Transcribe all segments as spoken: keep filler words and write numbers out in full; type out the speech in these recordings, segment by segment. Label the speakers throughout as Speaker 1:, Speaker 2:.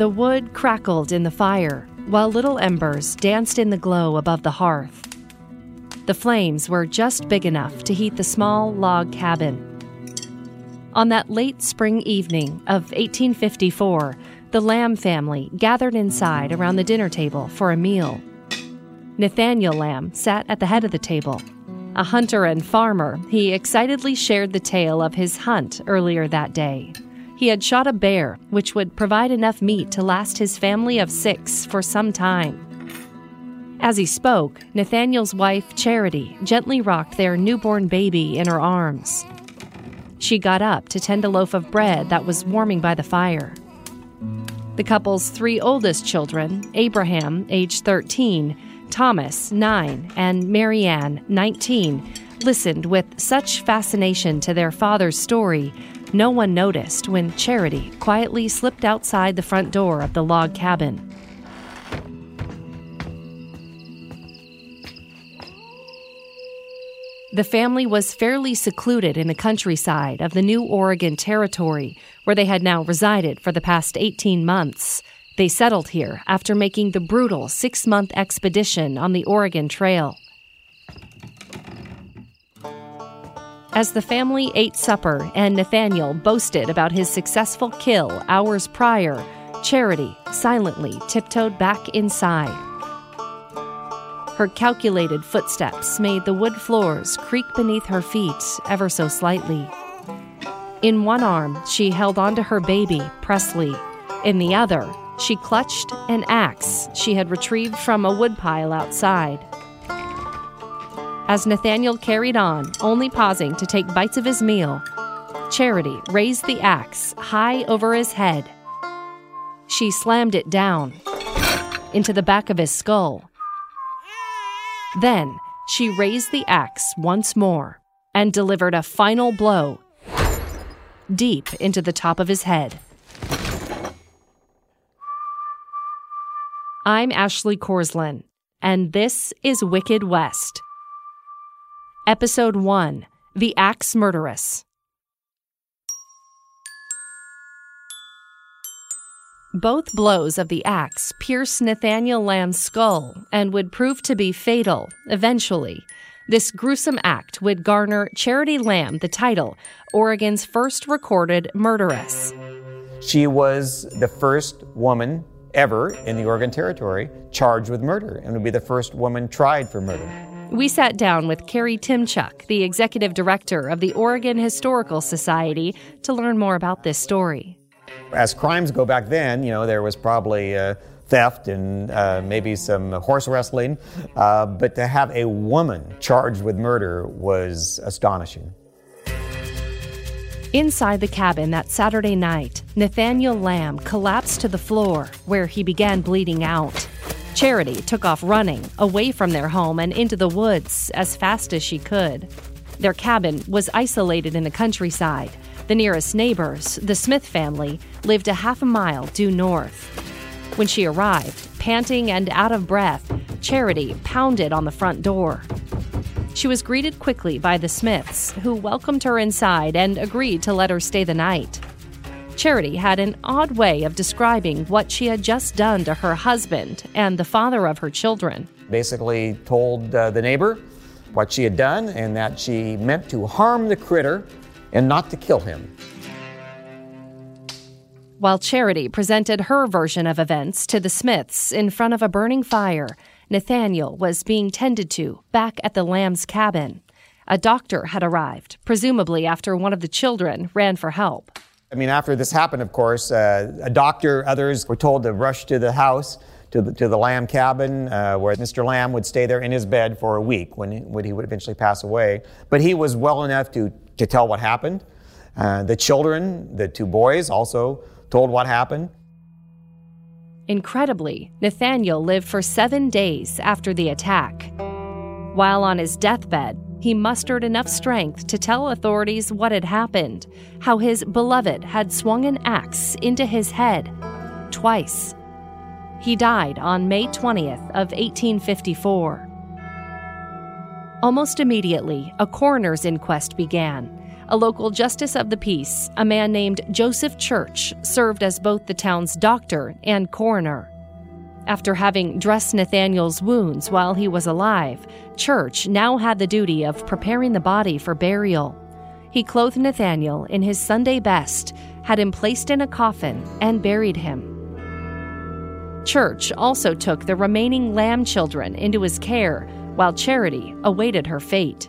Speaker 1: the wood crackled in the fire, while little embers danced in the glow above the hearth. The flames were just big enough to heat the small log cabin. On that late spring evening of eighteen fifty-four, the Lamb family gathered inside around the dinner table for a meal. Nathaniel Lamb sat at the head of the table. A hunter and farmer, he excitedly shared the tale of his hunt earlier that day. He had shot a bear, which would provide enough meat to last his family of six for some time. As he spoke, Nathaniel's wife, Charity, gently rocked their newborn baby in her arms. She got up to tend a loaf of bread that was warming by the fire. The couple's three oldest children, Abraham, age thirteen, Thomas, nine, and Marianne, nineteen, listened with such fascination to their father's story, no one noticed when Charity quietly slipped outside the front door of the log cabin. The family was fairly secluded in the countryside of the new Oregon Territory, where they had now resided for the past eighteen months. They settled here after making the brutal six-month expedition on the Oregon Trail. As the family ate supper and Nathaniel boasted about his successful kill hours prior, Charity silently tiptoed back inside. Her calculated footsteps made the wood floors creak beneath her feet ever so slightly. In one arm, she held onto her baby, Presley. In the other, she clutched an axe she had retrieved from a woodpile outside. As Nathaniel carried on, only pausing to take bites of his meal, Charity raised the axe high over his head. She slammed it down into the back of his skull. Then she raised the axe once more and delivered a final blow deep into the top of his head. I'm Ashley Korslund, and this is Wicked West. Episode one, The Axe Murderess. Both blows of the axe pierced Nathaniel Lamb's skull and would prove to be fatal eventually. This gruesome act would garner Charity Lamb the title, Oregon's first recorded murderess.
Speaker 2: She was the first woman ever in the Oregon Territory charged with murder and would be the first woman tried for murder.
Speaker 1: We sat down with Carrie Timchuk, the executive director of the Oregon Historical Society, to learn more about this story.
Speaker 2: As crimes go back then, you know, there was probably uh, theft and uh, maybe some horse wrestling, uh, but to have a woman charged with murder was astonishing.
Speaker 1: Inside the cabin that Saturday night, Nathaniel Lamb collapsed to the floor, where he began bleeding out. Charity took off running away from their home and into the woods as fast as she could. Their cabin was isolated in the countryside. The nearest neighbors, the Smith family, lived a half a mile due north. When she arrived, panting and out of breath, Charity pounded on the front door. She was greeted quickly by the Smiths, who welcomed her inside and agreed to let her stay the night. Charity had an odd way of describing what she had just done to her husband and the father of her children.
Speaker 2: Basically told uh, the neighbor what she had done and that she meant to harm the critter and not to kill him.
Speaker 1: While Charity presented her version of events to the Smiths in front of a burning fire, Nathaniel was being tended to back at the Lamb's cabin. A doctor had arrived, presumably after one of the children ran for help.
Speaker 2: I mean, after this happened, of course, uh, a doctor, others were told to rush to the house, to the, to the Lamb cabin, uh, where Mister Lamb would stay there in his bed for a week when he, when he would eventually pass away. But he was well enough to to tell what happened. Uh, the children, the two boys, also told what happened.
Speaker 1: Incredibly, Nathaniel lived for seven days after the attack. While on his deathbed, he mustered enough strength to tell authorities what had happened, how his beloved had swung an axe into his head twice. He died on May twentieth of eighteen fifty-four. Almost immediately, a coroner's inquest began. A local justice of the peace, a man named Joseph Church, served as both the town's doctor and coroner. After having dressed Nathaniel's wounds while he was alive, Church now had the duty of preparing the body for burial. He clothed Nathaniel in his Sunday best, had him placed in a coffin, and buried him. Church also took the remaining Lamb children into his care while Charity awaited her fate.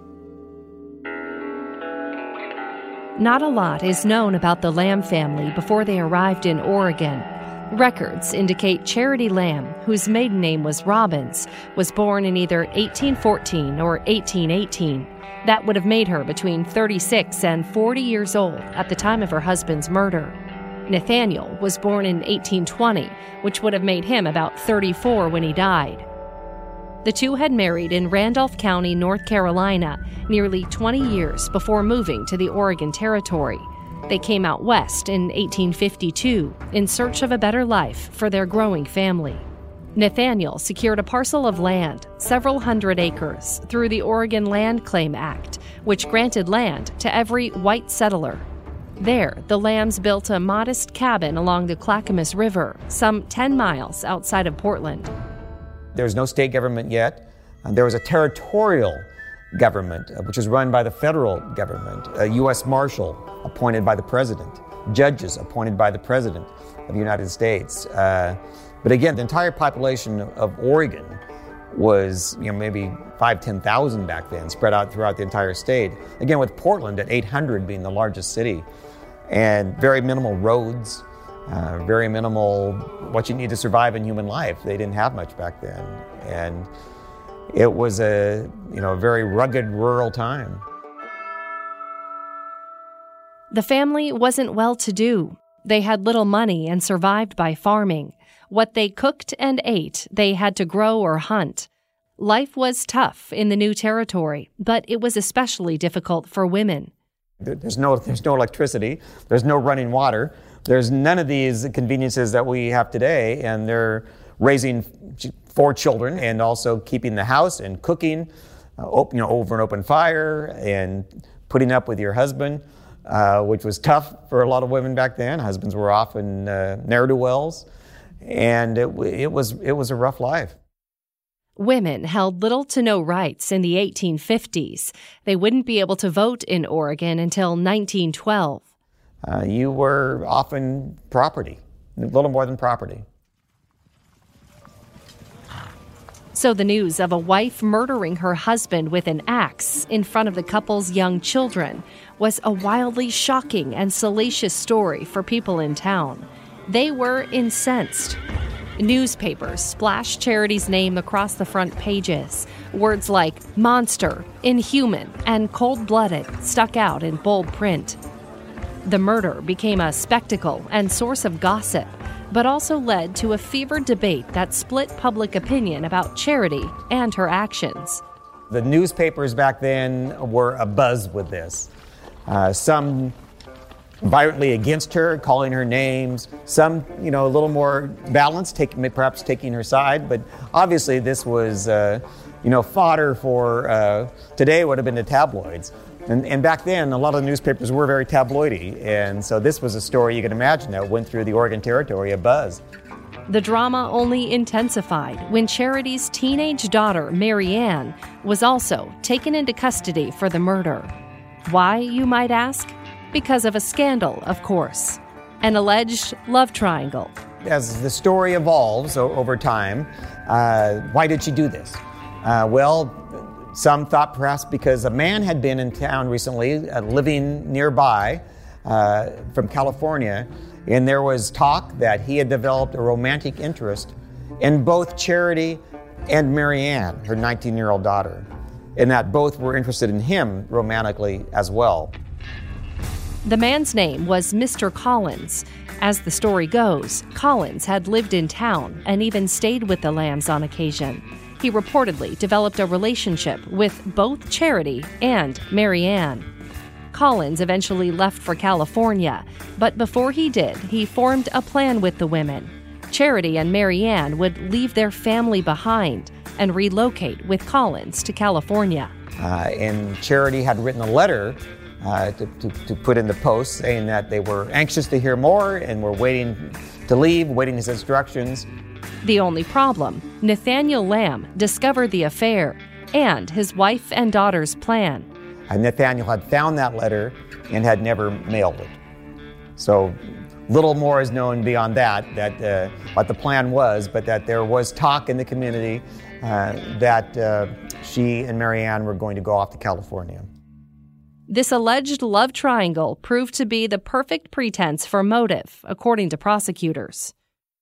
Speaker 1: Not a lot is known about the Lamb family before they arrived in Oregon. Records indicate Charity Lamb, whose maiden name was Robbins, was born in either eighteen fourteen or eighteen eighteen. That would have made her between thirty-six and forty years old at the time of her husband's murder. Nathaniel was born in eighteen twenty, which would have made him about thirty-four when he died. The two had married in Randolph County, North Carolina, nearly twenty years before moving to the Oregon Territory. They came out west in eighteen fifty-two in search of a better life for their growing family. Nathaniel secured a parcel of land, several hundred acres, through the Oregon Land Claim Act, which granted land to every white settler. There, the Lambs built a modest cabin along the Clackamas River, some ten miles outside of Portland.
Speaker 2: There was no state government yet. Uh, there was a territorial government, uh, which was run by the federal government, a U S Marshal appointed by the president, judges appointed by the president of the United States. Uh, but again, the entire population of Oregon was, you know, maybe five, ten thousand back then, spread out throughout the entire state. Again, with Portland at eight hundred being the largest city, and very minimal roads, uh, very minimal what you need to survive in human life. They didn't have much back then, and it was a, you know, a very rugged rural time.
Speaker 1: The family wasn't well-to-do. They had little money and survived by farming. What they cooked and ate, they had to grow or hunt. Life was tough in the new territory, but it was especially difficult for women.
Speaker 2: There's no, there's no electricity. There's no running water. There's none of these conveniences that we have today, and they're raising four children and also keeping the house and cooking, uh, op- you know, over an open fire and putting up with your husband, uh, which was tough for a lot of women back then. Husbands were often uh, ne'er-do-wells, and it, it was it was a rough life.
Speaker 1: Women held little to no rights in the eighteen fifties. They wouldn't be able to vote in Oregon until nineteen twelve.
Speaker 2: Uh, you were often property, a little more than property.
Speaker 1: So the news of a wife murdering her husband with an axe in front of the couple's young children was a wildly shocking and salacious story for people in town. They were incensed. Newspapers splashed Charity's name across the front pages. Words like monster, inhuman, and cold-blooded stuck out in bold print. The murder became a spectacle and source of gossip, but also led to a fevered debate that split public opinion about Charity and her actions.
Speaker 2: The newspapers back then were abuzz with this. Uh, some violently against her, calling her names. Some, you know, a little more balanced, taking, perhaps taking her side. But obviously this was, uh, you know, fodder for, uh, today would have been the tabloids. And, and back then, a lot of the newspapers were very tabloidy. And so this was a story you can imagine that went through the Oregon Territory, a buzz.
Speaker 1: The drama only intensified when Charity's teenage daughter, Mary Ann, was also taken into custody for the murder. Why, you might ask? Because of a scandal, of course. An alleged love triangle.
Speaker 2: As the story evolves o- over time, uh, why did she do this? Uh, well, some thought perhaps because a man had been in town recently, uh, living nearby uh, from California, and there was talk that he had developed a romantic interest in both Charity and Mary Ann, her nineteen-year-old daughter, and that both were interested in him romantically as well.
Speaker 1: The man's name was Mister Collins. As the story goes, Collins had lived in town and even stayed with the Lambs on occasion. He reportedly developed a relationship with both Charity and Mary Ann. Collins eventually left for California, but before he did, he formed a plan with the women. Charity and Mary Ann would leave their family behind and relocate with Collins to California.
Speaker 2: Uh, and Charity had written a letter uh, to, to, to put in the post saying that they were anxious to hear more and were waiting to leave, waiting his instructions.
Speaker 1: The only problem, Nathaniel Lamb discovered the affair and his wife and daughter's plan.
Speaker 2: And Nathaniel had found that letter and had never mailed it. So little more is known beyond that, that uh, what the plan was, but that there was talk in the community uh, that uh, she and Marianne were going to go off to California.
Speaker 1: This alleged love triangle proved to be the perfect pretense for motive, according to prosecutors.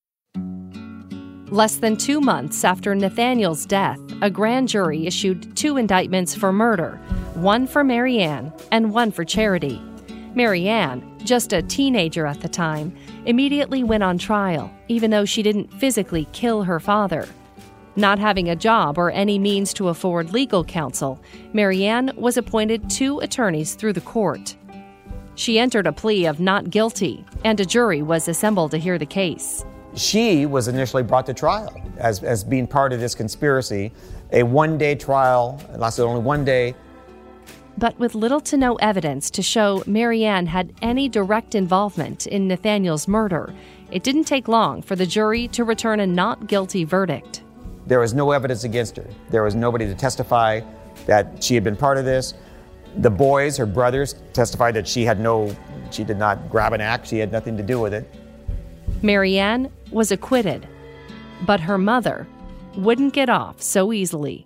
Speaker 1: Less than two months after Nathaniel's death, a grand jury issued two indictments for murder, one for Marianne and one for Charity. Marianne, just a teenager at the time, immediately went on trial, even though she didn't physically kill her father. Not having a job or any means to afford legal counsel, Marianne was appointed two attorneys through the court. She entered a plea of not guilty, and a jury was assembled to hear the case.
Speaker 2: She was initially brought to trial as, as being part of this conspiracy. A one-day trial, it lasted only one day.
Speaker 1: But with little to no evidence to show Marianne had any direct involvement in Nathaniel's murder, it didn't take long for the jury to return a not guilty verdict.
Speaker 2: There was no evidence against her. There was nobody to testify that she had been part of this. The boys, her brothers, testified that she had no, she did not grab an axe, she had nothing to do with it.
Speaker 1: Marianne was acquitted, but her mother wouldn't get off so easily.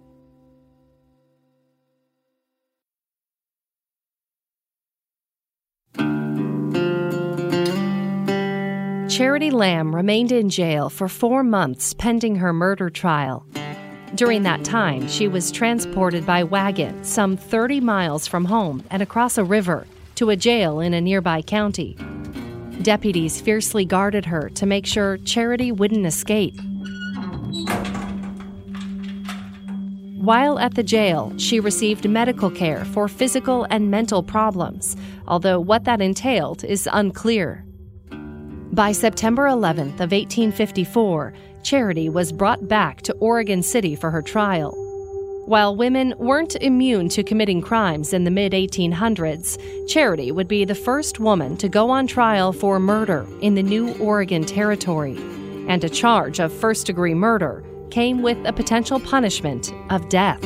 Speaker 1: Charity Lamb remained in jail for four months pending her murder trial. During that time, she was transported by wagon some thirty miles from home and across a river to a jail in a nearby county. Deputies fiercely guarded her to make sure Charity wouldn't escape. While at the jail, she received medical care for physical and mental problems, although what that entailed is unclear. By September eleventh of eighteen fifty-four, Charity was brought back to Oregon City for her trial. While women weren't immune to committing crimes in the mid eighteen hundreds, Charity would be the first woman to go on trial for murder in the new Oregon Territory, and a charge of first-degree murder came with a potential punishment of death.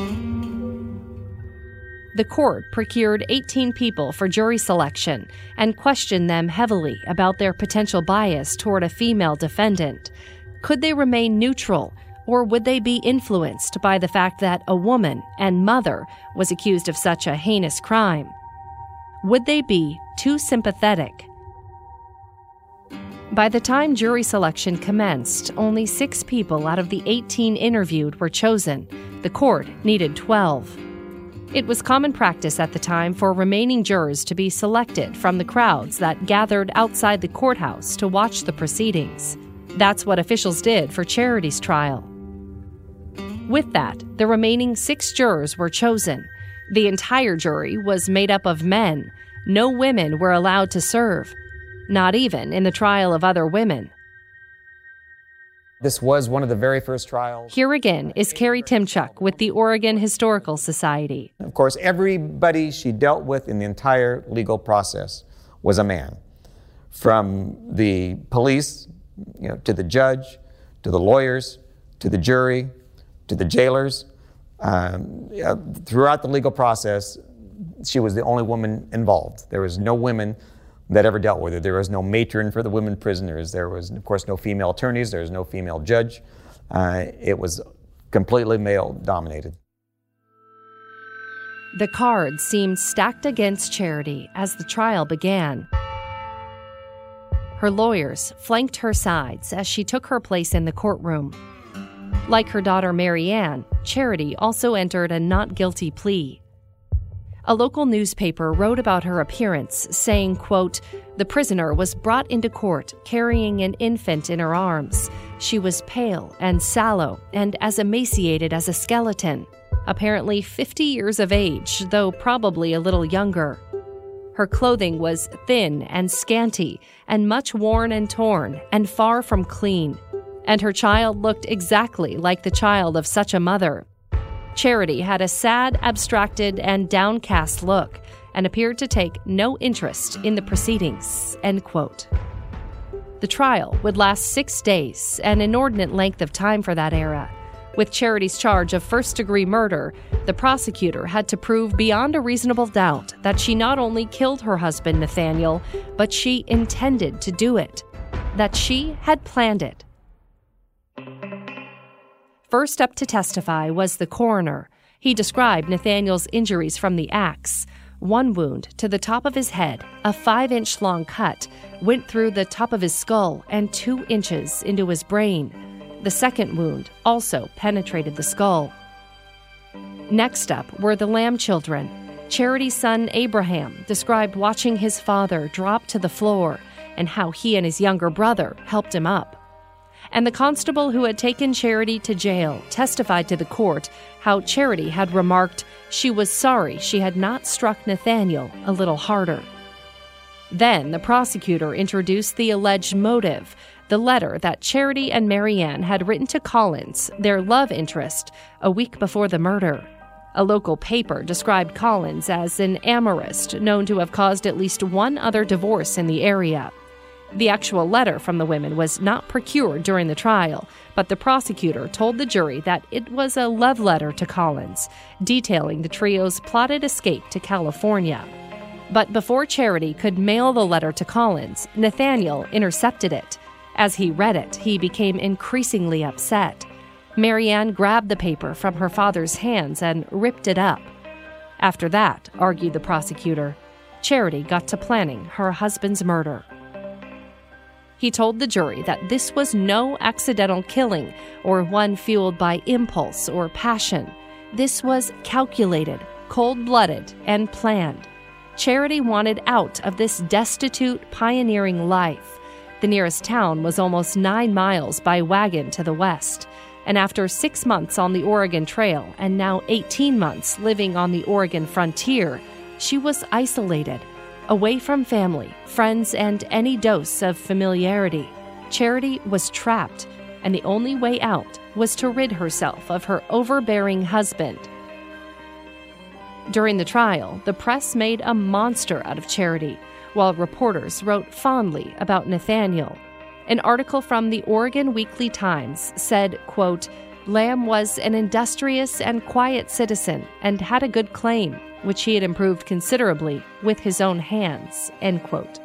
Speaker 1: The court procured eighteen people for jury selection and questioned them heavily about their potential bias toward a female defendant. Could they remain neutral, or would they be influenced by the fact that a woman and mother was accused of such a heinous crime? Would they be too sympathetic? By the time jury selection commenced, only six people out of the eighteen interviewed were chosen. The court needed twelve. It was common practice at the time for remaining jurors to be selected from the crowds that gathered outside the courthouse to watch the proceedings. That's what officials did for Charity's trial. With that, the remaining six jurors were chosen. The entire jury was made up of men. No women were allowed to serve, not even in the trial of other women.
Speaker 2: This was one of the very first trials.
Speaker 1: Here again is Carrie Timchuk with the Oregon Historical Society.
Speaker 2: Of course, everybody she dealt with in the entire legal process was a man. From the police, you know, to the judge, to the lawyers, to the jury, to the jailers. Um, uh, throughout the legal process, she was the only woman involved. There was no women that ever dealt with it. There was no matron for the women prisoners. There was, of course, no female attorneys. There was no female judge. Uh, it was completely male-dominated.
Speaker 1: The cards seemed stacked against Charity as the trial began. Her lawyers flanked her sides as she took her place in the courtroom. Like her daughter Marianne, Charity also entered a not guilty plea. A local newspaper wrote about her appearance, saying, quote, "The prisoner was brought into court carrying an infant in her arms. She was pale and sallow and as emaciated as a skeleton, apparently fifty years of age, though probably a little younger. Her clothing was thin and scanty and much worn and torn and far from clean, and her child looked exactly like the child of such a mother. Charity had a sad, abstracted, and downcast look, and appeared to take no interest in the proceedings, end quote. The trial would last six days, an inordinate length of time for that era. With Charity's charge of first-degree murder, the prosecutor had to prove beyond a reasonable doubt that she not only killed her husband, Nathaniel, but she intended to do it, that she had planned it. First up to testify was the coroner. He described Nathaniel's injuries from the axe. One wound to the top of his head, a five-inch long cut, went through the top of his skull and two inches into his brain. The second wound also penetrated the skull. Next up were the Lamb children. Charity's son Abraham described watching his father drop to the floor and how he and his younger brother helped him up. And the constable who had taken Charity to jail testified to the court how Charity had remarked she was sorry she had not struck Nathaniel a little harder. Then the prosecutor introduced the alleged motive, the letter that Charity and Marianne had written to Collins, their love interest, a week before the murder. A local paper described Collins as an amorist known to have caused at least one other divorce in the area. The actual letter from the women was not procured during the trial, but the prosecutor told the jury that it was a love letter to Collins, detailing the trio's plotted escape to California. But before Charity could mail the letter to Collins, Nathaniel intercepted it. As he read it, he became increasingly upset. Marianne grabbed the paper from her father's hands and ripped it up. After that, argued the prosecutor, Charity got to planning her husband's murder. He told the jury that this was no accidental killing or one fueled by impulse or passion. This was calculated, cold-blooded, and planned. Charity wanted out of this destitute, pioneering life. The nearest town was almost nine miles by wagon to the west. And after six months on the Oregon Trail and now eighteen months living on the Oregon frontier, she was isolated, away from family, friends, and any dose of familiarity. Charity was trapped, and the only way out was to rid herself of her overbearing husband. During the trial, the press made a monster out of Charity, while reporters wrote fondly about Nathaniel. An article from the Oregon Weekly Times said, quote, Lamb was an industrious and quiet citizen and had a good claim, which he had improved considerably with his own hands, end quote.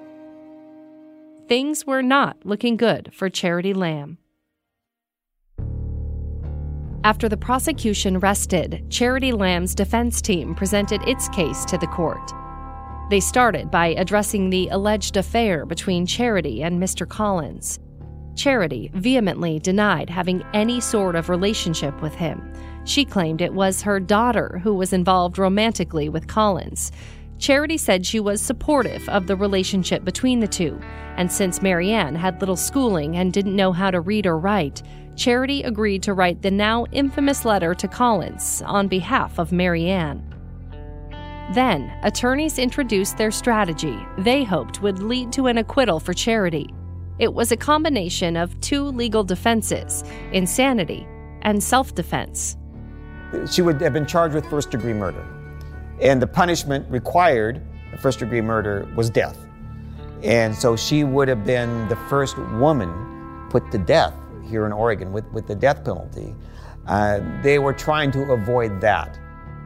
Speaker 1: Things were not looking good for Charity Lamb. After the prosecution rested, Charity Lamb's defense team presented its case to the court. They started by addressing the alleged affair between Charity and Mister Collins. Charity vehemently denied having any sort of relationship with him. She claimed it was her daughter who was involved romantically with Collins. Charity said she was supportive of the relationship between the two, and since Marianne had little schooling and didn't know how to read or write, Charity agreed to write the now infamous letter to Collins on behalf of Marianne. Then, attorneys introduced their strategy they hoped would lead to an acquittal for Charity. It was a combination of two legal defenses, insanity and self-defense.
Speaker 2: She would have been charged with first-degree murder, and the punishment required for first-degree murder was death. And so she would have been the first woman put to death here in Oregon with, with the death penalty. Uh, they were trying to avoid that.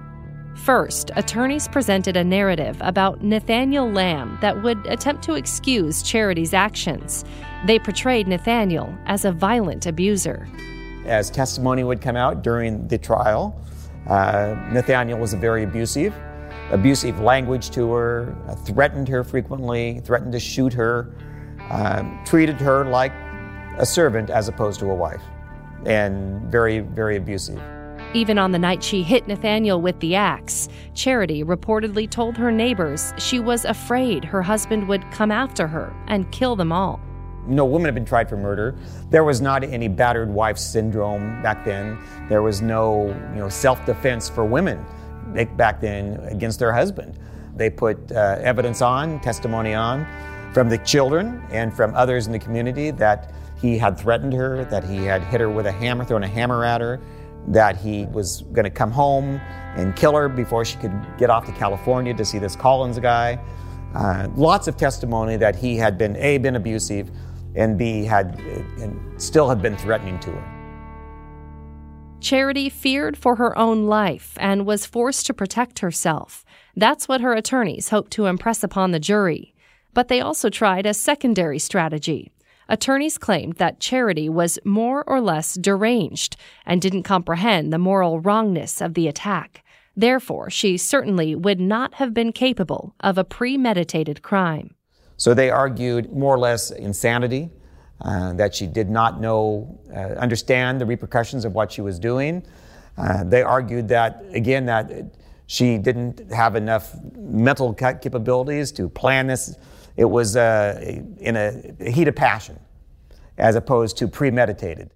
Speaker 1: First, attorneys presented a narrative about Nathaniel Lamb that would attempt to excuse Charity's actions. They portrayed Nathaniel as a violent abuser.
Speaker 2: As testimony would come out during the trial, uh, Nathaniel was very abusive, abusive language to her, uh, threatened her frequently, threatened to shoot her, uh, treated her like a servant as opposed to a wife, and very, very abusive.
Speaker 1: Even on the night she hit Nathaniel with the axe, Charity reportedly told her neighbors she was afraid her husband would come after her and kill them all.
Speaker 2: No woman had been tried for murder. There was not any battered wife syndrome back then. There was no, you know, self-defense for women back then against their husband. They put uh, evidence on, testimony on, from the children and from others in the community that he had threatened her, that he had hit her with a hammer, thrown a hammer at her, that he was going to come home and kill her before she could get off to California to see this Collins guy. Uh, lots of testimony that he had been, A, been abusive, and B, had and still had been threatening to her.
Speaker 1: Charity feared for her own life and was forced to protect herself. That's what her attorneys hoped to impress upon the jury. But they also tried a secondary strategy. Attorneys claimed that Charity was more or less deranged and didn't comprehend the moral wrongness of the attack. Therefore, she certainly would not have been capable of a premeditated crime.
Speaker 2: So they argued more or less insanity, uh, that she did not know, uh, understand the repercussions of what she was doing. Uh, they argued that, again, that she didn't have enough mental capabilities to plan this. It was uh, in a heat of passion, as opposed to premeditated.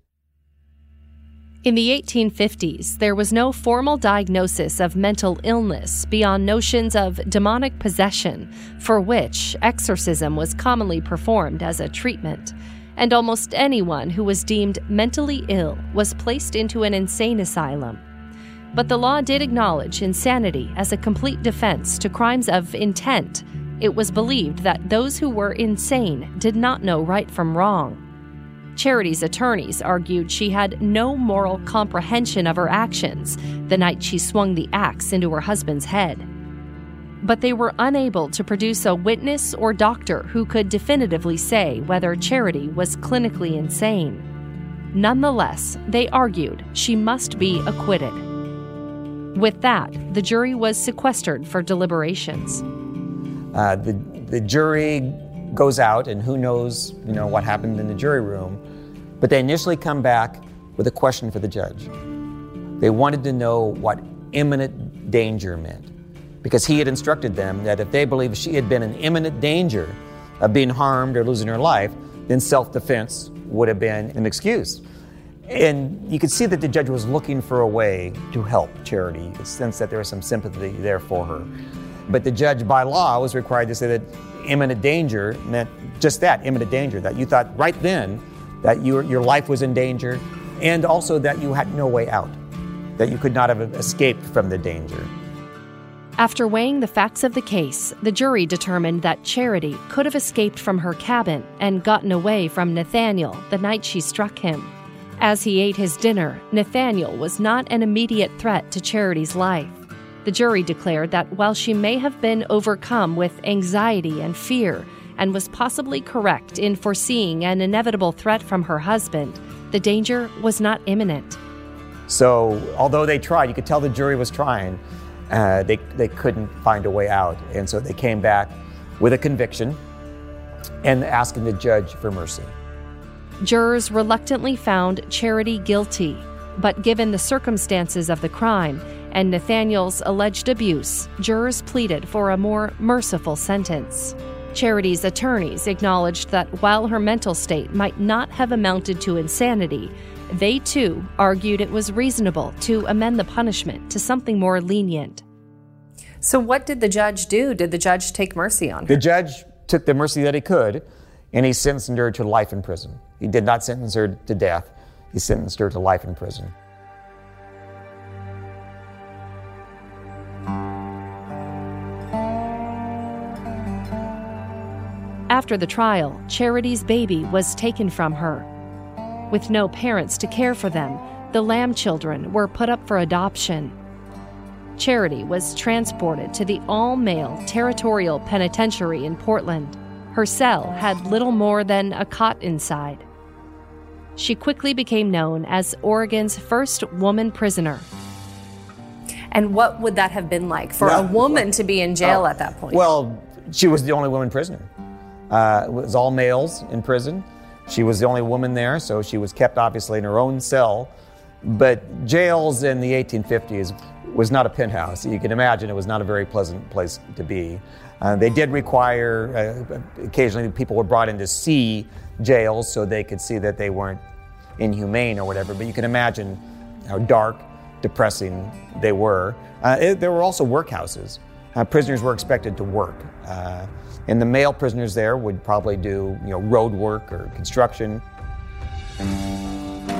Speaker 1: In the eighteen fifties, there was no formal diagnosis of mental illness beyond notions of demonic possession, for which exorcism was commonly performed as a treatment. And almost anyone who was deemed mentally ill was placed into an insane asylum. But the law did acknowledge insanity as a complete defense to crimes of intent. It was believed that those who were insane did not know right from wrong. Charity's attorneys argued she had no moral comprehension of her actions the night she swung the axe into her husband's head. But they were unable to produce a witness or doctor who could definitively say whether Charity was clinically insane. Nonetheless, they argued she must be acquitted. With that, the jury was sequestered for deliberations.
Speaker 2: Uh, the, the jury goes out, and who knows, you know, what happened in the jury room. But they initially come back with a question for the judge. They wanted to know what imminent danger meant, because he had instructed them that if they believed she had been in imminent danger of being harmed or losing her life, then self-defense would have been an excuse. And you could see that the judge was looking for a way to help Charity, the sense that there was some sympathy there for her. But the judge, by law, was required to say that imminent danger meant just that, imminent danger, that you thought right then that your, your life was in danger, and also that you had no way out, that you could not have escaped from the danger.
Speaker 1: After weighing the facts of the case, the jury determined that Charity could have escaped from her cabin and gotten away from Nathaniel the night she struck him. As he ate his dinner, Nathaniel was not an immediate threat to Charity's life. The jury declared that while she may have been overcome with anxiety and fear and was possibly correct in foreseeing an inevitable threat from her husband, the danger was not imminent.
Speaker 2: So, although they tried, you could tell the jury was trying, uh, they, they couldn't find a way out. And so they came back with a conviction and asking the judge for mercy.
Speaker 1: Jurors reluctantly found Charity guilty, but given the circumstances of the crime and Nathaniel's alleged abuse, jurors pleaded for a more merciful sentence. Charity's attorneys acknowledged that while her mental state might not have amounted to insanity, they too argued it was reasonable to amend the punishment to something more lenient.
Speaker 3: So what did the judge do? Did the judge take mercy on her?
Speaker 2: The judge took the mercy that he could, and he sentenced her to life in prison. He did not sentence her to death. He sentenced her to life in prison.
Speaker 1: After the trial, Charity's baby was taken from her. With no parents to care for them, the Lamb children were put up for adoption. Charity was transported to the all-male Territorial Penitentiary in Portland. Her cell had little more than a cot inside. She quickly became known as Oregon's first woman prisoner.
Speaker 3: And what would that have been like for
Speaker 2: well,
Speaker 3: a woman
Speaker 2: well,
Speaker 3: to be in jail
Speaker 2: uh,
Speaker 3: at that point?
Speaker 2: Well, she was the only woman prisoner. Uh, it was all males in prison. She was the only woman there, so she was kept obviously in her own cell. But jails in the eighteen fifties was not a penthouse. You can imagine it was not a very pleasant place to be. Uh, they did require, uh, occasionally people were brought in to see jails so they could see that they weren't inhumane or whatever, but you can imagine how dark, depressing they were. Uh, it, there were also workhouses. Uh, prisoners were expected to work. Uh, and the male prisoners there would probably do, you know, road work or construction.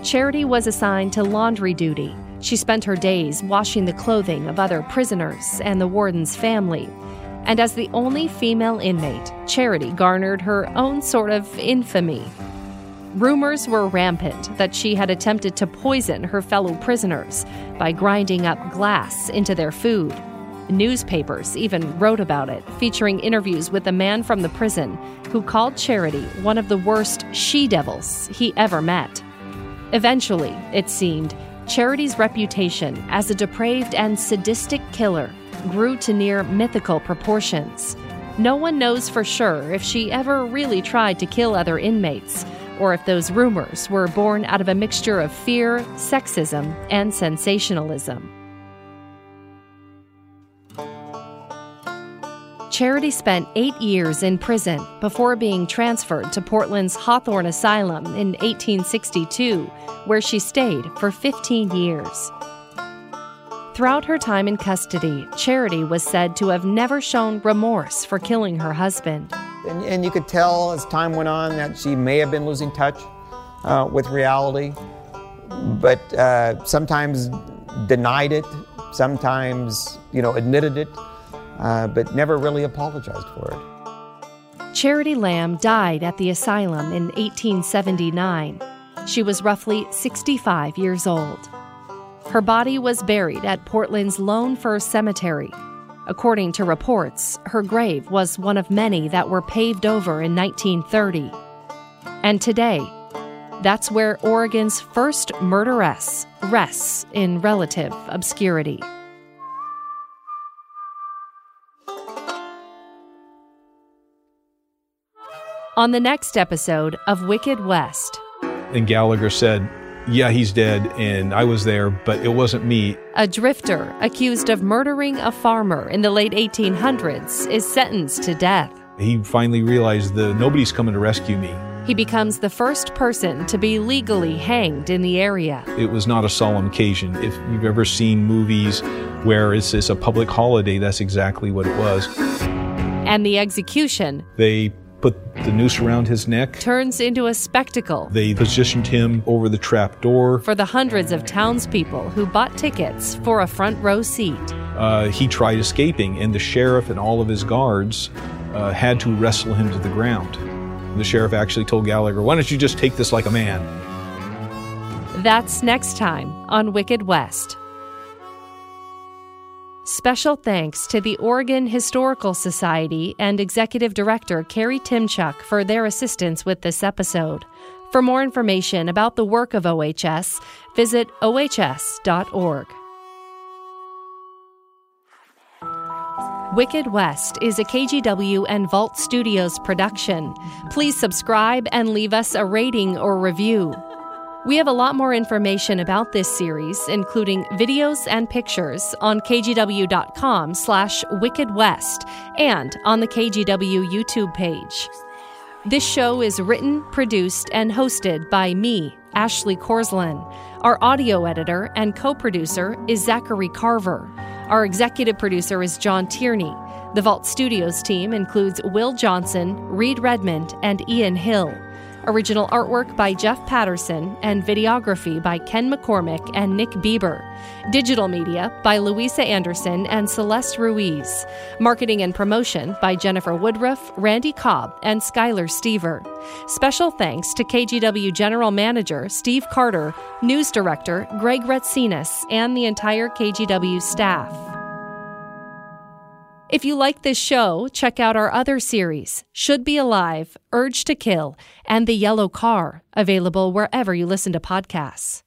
Speaker 1: Charity was assigned to laundry duty. She spent her days washing the clothing of other prisoners and the warden's family. And as the only female inmate, Charity garnered her own sort of infamy. Rumors were rampant that she had attempted to poison her fellow prisoners by grinding up glass into their food. Newspapers even wrote about it, featuring interviews with a man from the prison who called Charity one of the worst she-devils he ever met. Eventually, it seemed, Charity's reputation as a depraved and sadistic killer grew to near mythical proportions. No one knows for sure if she ever really tried to kill other inmates, or if those rumors were born out of a mixture of fear, sexism, and sensationalism. Charity spent eight years in prison before being transferred to Portland's Hawthorne Asylum in eighteen sixty-two, where she stayed for fifteen years. Throughout her time in custody, Charity was said to have never shown remorse for killing her husband.
Speaker 2: And, and you could tell as time went on that she may have been losing touch uh, with reality, but uh, sometimes denied it, sometimes, you know, admitted it. Uh, but never really apologized for it.
Speaker 1: Charity Lamb died at the asylum in eighteen seventy-nine. She was roughly sixty-five years old. Her body was buried at Portland's Lone Fir Cemetery. According to reports, her grave was one of many that were paved over in nineteen thirty. And today, that's where Oregon's first murderess rests in relative obscurity. On the next episode of Wicked West.
Speaker 4: And Gallagher said, yeah, he's dead, and I was there, but it wasn't me.
Speaker 1: A drifter accused of murdering a farmer in the late eighteen hundreds is sentenced to death.
Speaker 4: He finally realized that nobody's coming to rescue me.
Speaker 1: He becomes the first person to be legally hanged in the area.
Speaker 4: It was not a solemn occasion. If you've ever seen movies where it's, it's a public holiday, that's exactly what it was.
Speaker 1: And the execution...
Speaker 4: They put the noose around his neck.
Speaker 1: Turns into a spectacle.
Speaker 4: They positioned him over the trap door.
Speaker 1: For the hundreds of townspeople who bought tickets for a front row seat.
Speaker 4: Uh, he tried escaping, and the sheriff and all of his guards uh, had to wrestle him to the ground. The sheriff actually told Gallagher, why don't you just take this like a man?
Speaker 1: That's next time on Wicked West. Special thanks to the Oregon Historical Society and Executive Director Carrie Timchuk for their assistance with this episode. For more information about the work of O H S, visit O H S dot org. Wicked West is a K G W and Vault Studios production. Please subscribe and leave us a rating or review. We have a lot more information about this series, including videos and pictures, on kgw.com slash Wicked West and on the K G W YouTube page. This show is written, produced, and hosted by me, Ashley Korslund. Our audio editor and co-producer is Zachary Carver. Our executive producer is John Tierney. The Vault Studios team includes Will Johnson, Reed Redmond, and Ian Hill. Original artwork by Jeff Patterson and videography by Ken McCormick and Nick Bieber. Digital media by Louisa Anderson and Celeste Ruiz. Marketing and promotion by Jennifer Woodruff, Randy Cobb, and Skylar Stever. Special thanks to K G W General Manager Steve Carter, News Director Greg Retsinas, and the entire K G W staff. If you like this show, check out our other series, Should Be Alive, Urge to Kill, and The Yellow Car, available wherever you listen to podcasts.